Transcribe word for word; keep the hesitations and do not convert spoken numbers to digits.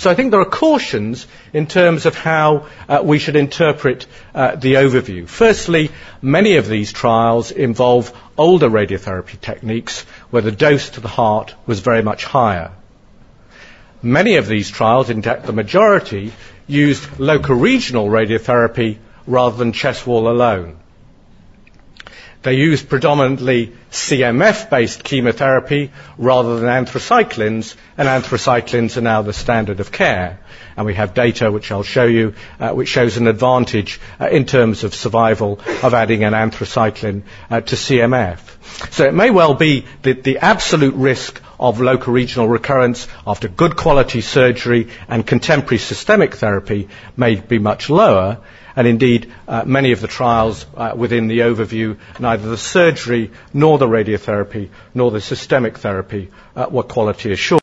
So I think there are cautions in terms of how uh, we should interpret uh, the overview. Firstly, many of these trials involve older radiotherapy techniques where the dose to the heart was very much higher. Many of these trials, in fact the majority, used locoregional radiotherapy rather than chest wall alone. They used predominantly C M F-based chemotherapy rather than anthracyclines, and anthracyclines are now the standard of care. And we have data, which I'll show you, uh, which shows an advantage uh, in terms of survival of adding an anthracycline uh, to C M F. So it may well be that the absolute risk of locoregional recurrence after good quality surgery and contemporary systemic therapy may be much lower. And indeed, uh, many of the trials uh, within the overview, neither the surgery nor the radiotherapy nor the systemic therapy uh, were quality assured.